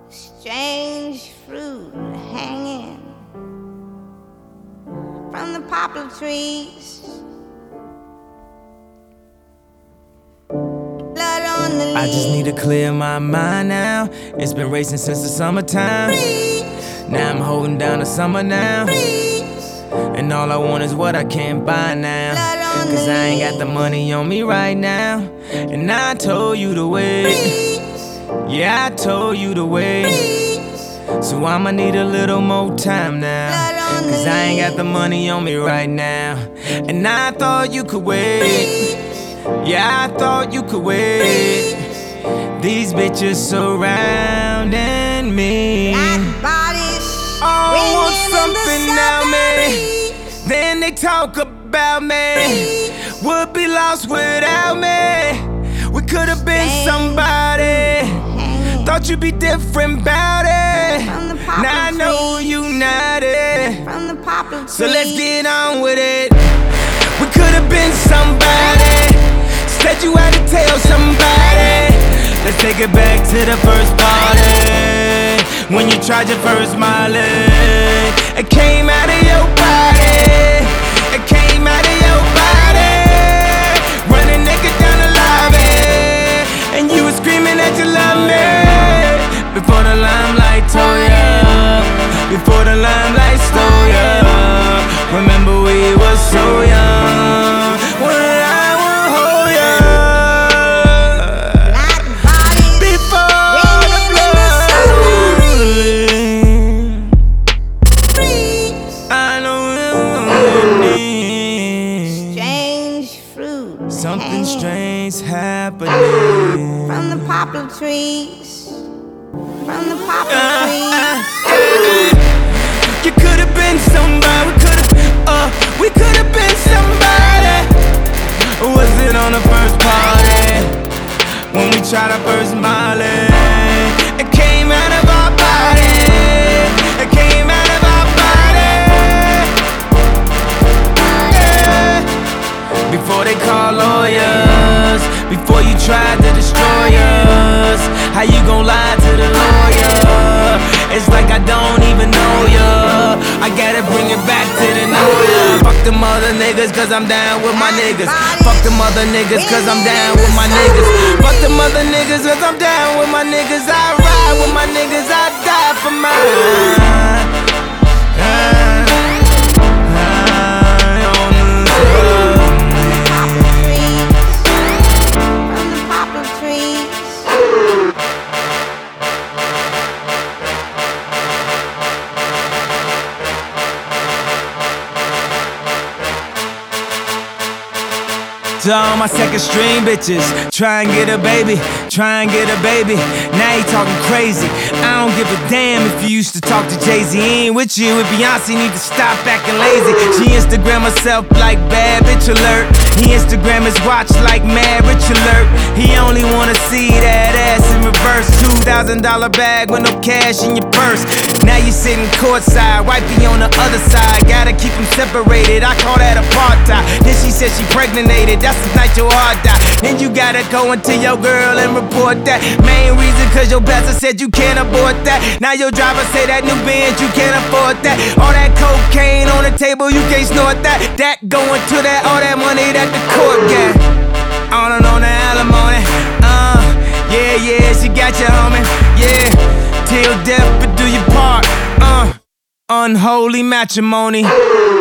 strange fruit hanging from the poplar trees. Blood on the leaves. I just need to clear my mind now. It's been racing since the summertime. Now I'm holding down the summer now. And all I want is what I can't buy now. Cause I ain't got the money on me right now. And I told you to wait. Yeah, I told you to wait. So I'ma need a little more time now. Cause I ain't got the money on me right now. And I thought you could wait. Yeah, I thought you could wait. These bitches surrounding me. Oh, I want something now, man. Then they talk about me. Would be lost without me. We could've been somebody. Thought you'd be different about it. Now I know you not it. So let's get on with it. We could've been somebody. Said you had to tell somebody. Let's take it back to the first party. When you tried your first Molly. It came out of your body. It came out of your body. Running naked down the lobby. And you were screaming that you love me. Before the limelight tore ya. Before the limelight stole ya. Remember we were so young. When I would hold ya. Before the blood. I know we need strange fruit. Something strange happening from the poplar trees. From the poplar trees. You could've been somebody. We could've been somebody. Was it on the first party? When we tried our first Molly. It came out of our body. It came out of our body. Yeah. Before they call lawyers. Before you tried to destroy us. How you gon' lie to the lawyer? It's like I don't even know ya. I gotta bring it back to the know ya. Fuck them other niggas cause I'm down with my niggas. Fuck them other niggas cause I'm down with my niggas. Fuck them other niggas cause I'm down with my niggas. I ride with my niggas, I die for mine. To all my second string bitches, try and get a baby, try and get a baby. Now you talking crazy. I don't give a damn if you used to talk to Jay-Z. He ain't with you, with Beyonce, need to stop acting lazy. She Instagram herself like bad bitch alert. He Instagram his watch like mad rich alert. He only wanna see that ass in reverse. $2,000 bag with no cash in your purse. Now you sitting courtside, wifey on the other side. Gotta keep them separated, I call that apartheid. Then she said she pregnated, that's the night your heart die. Then you gotta go into your girl and report that. Main reason cause your pastor said you can't afford that. Now your driver say that new Benz, you can't afford that. All that cocaine on the table, you can't snort that. That going to that, all that money that the court got. On and on the alimony. Yeah, she got you, homie. Yeah, till death but do your part. Unholy matrimony.